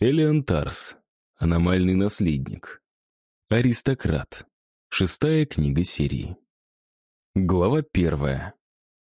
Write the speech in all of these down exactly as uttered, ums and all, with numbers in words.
Элиан Тарс. Аномальный наследник. Аристократ. Шестая книга серии. Глава первая.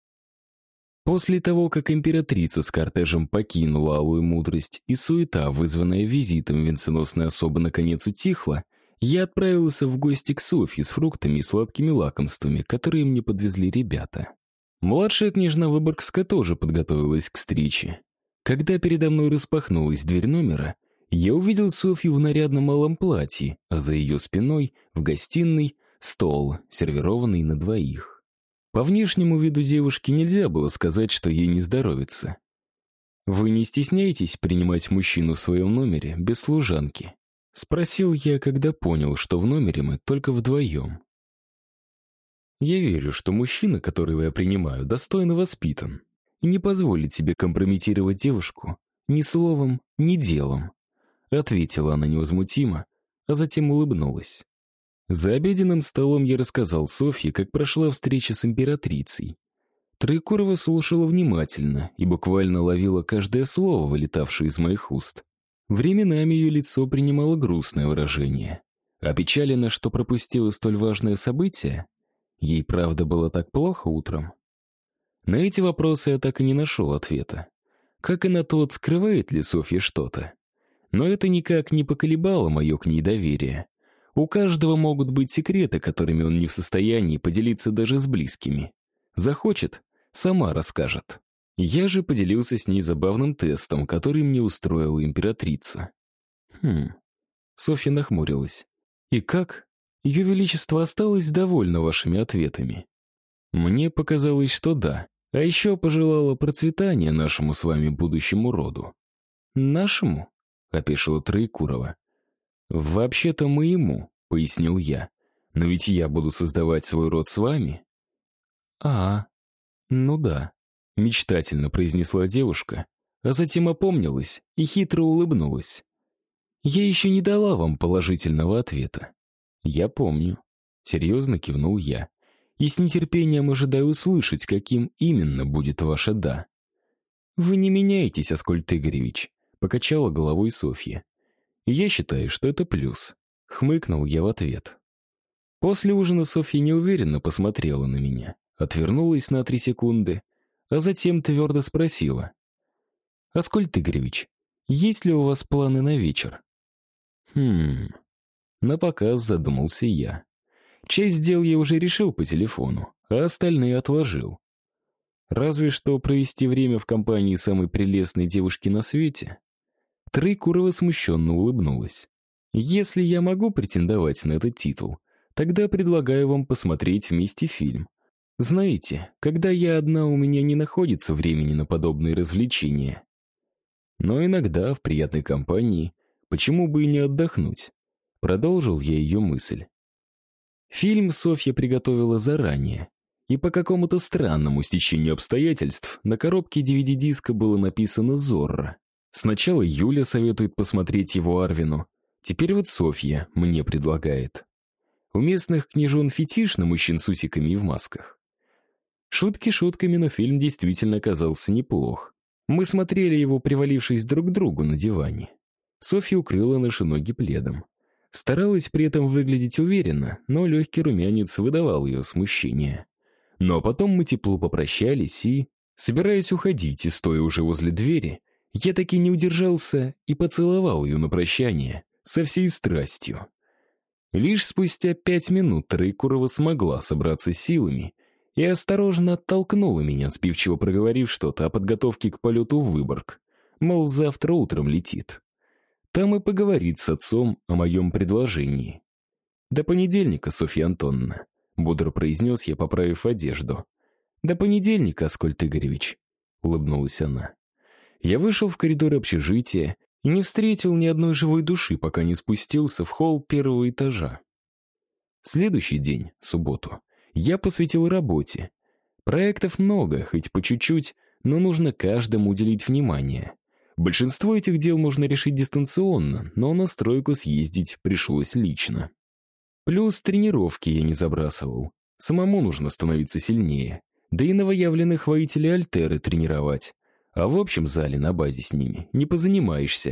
После того, как императрица с кортежем покинула Алую Мудрость и суета, вызванная визитом венценосной особы, наконец утихла, я отправился в гости к Софье с фруктами и сладкими лакомствами, которые мне подвезли ребята. Младшая княжна Выборгская тоже подготовилась к встрече. Когда передо мной распахнулась дверь номера, я увидел Софью в нарядном малом платье, а за ее спиной, в гостиной, стол, сервированный на двоих. По внешнему виду девушки нельзя было сказать, что ей не здоровится. «Вы не стесняетесь принимать мужчину в своем номере без служанки?» — спросил я, когда понял, что в номере мы только вдвоем. «Я верю, что мужчина, которого я принимаю, достойно воспитан и не позволит себе компрометировать девушку ни словом, ни делом», — ответила она невозмутимо, а затем улыбнулась. За обеденным столом я рассказал Софье, как прошла встреча с императрицей. Троекурова слушала внимательно и буквально ловила каждое слово, вылетавшее из моих уст. Временами ее лицо принимало грустное выражение. Опечалена, что пропустила столь важное событие? Ей правда было так плохо утром? На эти вопросы я так и не нашел ответа. Как и на тот, скрывает ли Софья что-то. Но это никак не поколебало мое к ней доверие. У каждого могут быть секреты, которыми он не в состоянии поделиться даже с близкими. Захочет — сама расскажет. Я же поделился с ней забавным тестом, который мне устроила императрица. Хм. Софья нахмурилась. И как? Ее Величество осталось довольно вашими ответами. Мне показалось, что да. А еще пожелала процветания нашему с вами будущему роду. Нашему? Опешила Троекурова. «Вообще-то моему», — пояснил я. «Но ведь я буду создавать свой род с вами». «А, ну да», — мечтательно произнесла девушка, а затем опомнилась и хитро улыбнулась. «Я еще не дала вам положительного ответа». «Я помню», — серьезно кивнул я, «и с нетерпением ожидаю услышать, каким именно будет ваше «да». «Вы не меняетесь, Аскольд Игоревич», — покачала головой Софья. «Я считаю, что это плюс», — хмыкнул я в ответ. После ужина Софья неуверенно посмотрела на меня, отвернулась на три секунды, а затем твердо спросила. «Аскольд Игоревич, есть ли у вас планы на вечер?» «Хм...» Напоказ задумался я. Часть дел я уже решил по телефону, а остальные отложил. Разве что провести время в компании самой прелестной девушки на свете. Троекурова смущенно улыбнулась. «Если я могу претендовать на этот титул, тогда предлагаю вам посмотреть вместе фильм. Знаете, когда я одна, у меня не находится времени на подобные развлечения. Но иногда в приятной компании почему бы и не отдохнуть?» Продолжил я ее мысль. Фильм Софья приготовила заранее, и по какому-то странному стечению обстоятельств на коробке ди ви ди-диска было написано «Зорро». Сначала Юля советует посмотреть его Арвину, теперь вот Софья мне предлагает. У местных княжон фетиш на мужчин с усиками и в масках. Шутки шутками, но фильм действительно оказался неплох. Мы смотрели его, привалившись друг к другу на диване. Софья укрыла наши ноги пледом. Старалась при этом выглядеть уверенно, но легкий румянец выдавал ее смущение. Но потом мы тепло попрощались и, собираясь уходить и стоя уже возле двери, я таки не удержался и поцеловал ее на прощание со всей страстью. Лишь спустя пять минут Троекурова смогла собраться силами и осторожно оттолкнула меня, сбивчиво проговорив что-то о подготовке к полету в Выборг, мол, завтра утром летит. Там и поговорит с отцом о моем предложении. «До понедельника, Софья Антоновна», — бодро произнес я, поправив одежду. «До понедельника, Аскольд Игоревич», — улыбнулась она. Я вышел в коридор общежития и не встретил ни одной живой души, пока не спустился в холл первого этажа. Следующий день, субботу, я посвятил работе. Проектов много, хоть по чуть-чуть, но нужно каждому уделить внимание. Большинство этих дел можно решить дистанционно, но на стройку съездить пришлось лично. Плюс тренировки я не забрасывал. Самому нужно становиться сильнее. Да и новоявленных воителей Альтеры тренировать. А в общем зале на базе с ними не позанимаешься.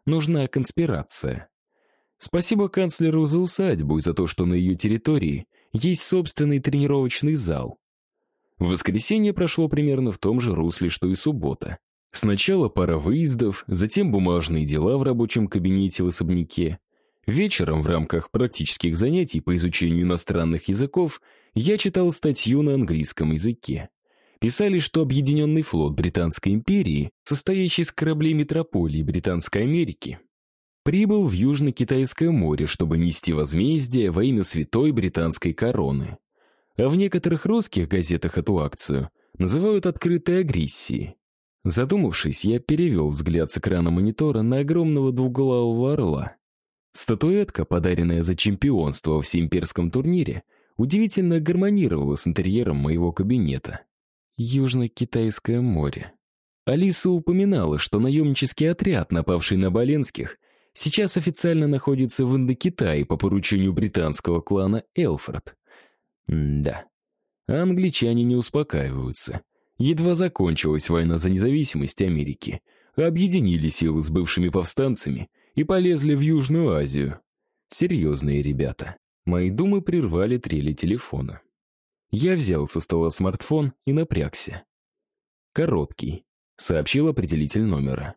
нужна конспирация. Спасибо канцлеру за усадьбу и за то, что на ее территории есть собственный тренировочный зал. Воскресенье прошло примерно в том же русле, что и суббота. Сначала пара выездов, затем бумажные дела в рабочем кабинете в особняке. Вечером в рамках практических занятий по изучению иностранных языков я читал статью на английском языке. Писали, что Объединенный флот Британской империи, состоящий из кораблей метрополии Британской Америки, прибыл в Южно-Китайское море, чтобы нести возмездие во имя святой британской короны. А в некоторых русских газетах эту акцию называют открытой агрессией. Задумавшись, я перевел взгляд с экрана монитора на огромного двуглавого орла. Статуэтка, подаренная за чемпионство во всеимперском турнире, удивительно гармонировала с интерьером моего кабинета. Южно-Китайское море. Алиса упоминала, что наемнический отряд, напавший на Боленских, сейчас официально находится в Индокитае по поручению британского клана Элфорд. М-да. А англичане не успокаиваются. Едва закончилась война за независимость Америки, объединили силы с бывшими повстанцами и полезли в Южную Азию. Серьезные ребята. Мои думы прервали трели телефона. Я взял со стола смартфон и напрягся. «Короткий», — сообщил определитель номера.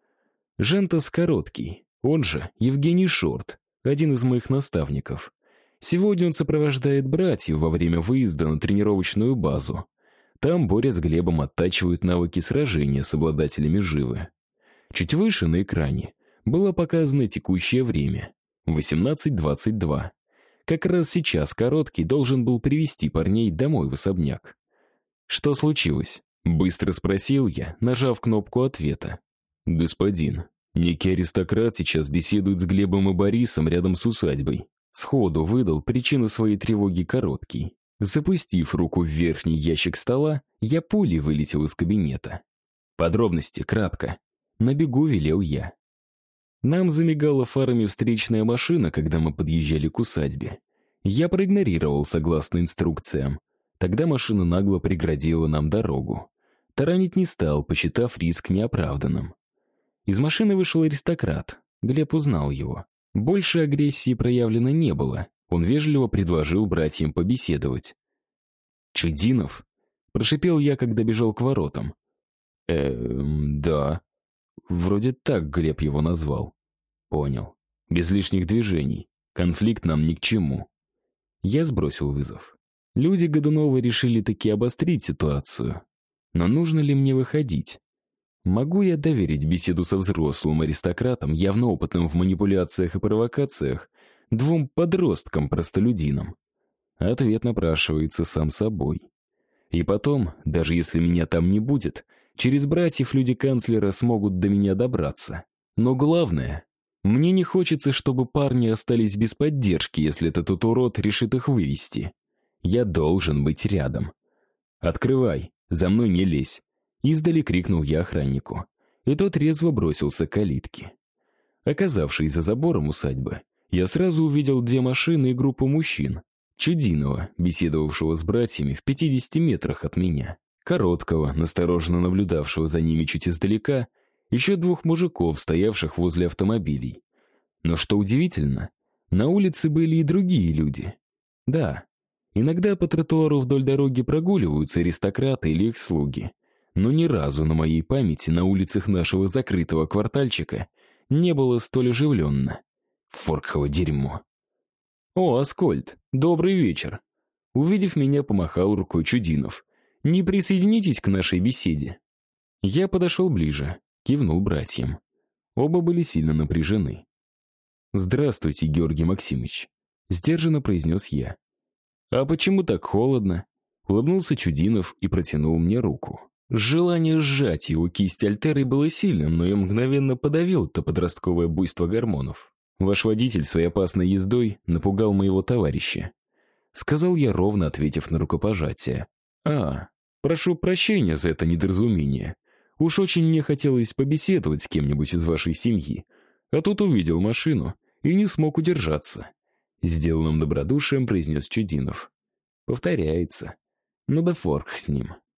Жентас Короткий, он же Евгений Шорт, один из моих наставников. Сегодня он сопровождает братьев во время выезда на тренировочную базу. Там Боря с Глебом оттачивают навыки сражения с обладателями живы. Чуть выше на экране было показано текущее время — восемнадцать двадцать два. Как раз сейчас Короткий должен был привести парней домой в особняк. «Что случилось?» — быстро спросил я, нажав кнопку ответа. «Господин, некий аристократ сейчас беседует с Глебом и Борисом рядом с усадьбой». Сходу выдал причину своей тревоги Короткий. Запустив руку в верхний ящик стола, я пулей вылетел из кабинета. Подробности кратко. На бегу велел я. Нам замигала фарами встречная машина, когда мы подъезжали к усадьбе. Я проигнорировал согласно инструкциям. Тогда машина нагло преградила нам дорогу. Таранить не стал, посчитав риск неоправданным. Из машины вышел аристократ. Глеб узнал его. Больше агрессии проявлено не было. Он вежливо предложил братьям побеседовать. «Чудинов?» — прошипел я, когда бежал к воротам. «Эм, да. Вроде так Глеб его назвал». «Понял. Без лишних движений. Конфликт нам ни к чему». Я сбросил вызов. Люди Годунова решили таки обострить ситуацию. Но нужно ли мне выходить? Могу я доверить беседу со взрослым аристократом, явно опытным в манипуляциях и провокациях, двум подросткам-простолюдинам? Ответ напрашивается сам собой. И потом, даже если меня там не будет, через братьев люди канцлера смогут до меня добраться. Но главное, мне не хочется, чтобы парни остались без поддержки, если этот урод решит их вывести. Я должен быть рядом. «Открывай, за мной не лезь!» Издали крикнул я охраннику, и тот резво бросился к калитке. Оказавшись за забором усадьбы, я сразу увидел две машины и группу мужчин. Чудинова, беседовавшего с братьями в пятидесяти метрах от меня, Короткого, настороженно наблюдавшего за ними чуть издалека, еще двух мужиков, стоявших возле автомобилей. Но что удивительно, на улице были и другие люди. Да, иногда по тротуару вдоль дороги прогуливаются аристократы или их слуги. Но ни разу на моей памяти на улицах нашего закрытого квартальчика не было столь оживленно. Форкхово дерьмо. «О, Аскольд, добрый вечер!» Увидев меня, помахал рукой Чудинов. «Не присоединитесь к нашей беседе?» Я подошел ближе, кивнул братьям. Оба были сильно напряжены. «Здравствуйте, Георгий Максимович», — сдержанно произнес я. «А почему так холодно?» Улыбнулся Чудинов и протянул мне руку. Желание сжать его кисть альтерой было сильным, но я мгновенно подавил это подростковое буйство гормонов. «Ваш водитель своей опасной ездой напугал моего товарища», — сказал я, ровно ответив на рукопожатие. «А, прошу прощения за это недоразумение. Уж очень мне хотелось побеседовать с кем-нибудь из вашей семьи, а тут увидел машину и не смог удержаться», — сделанным добродушием произнес Чудинов. «Повторяется. Ну да форк с ним.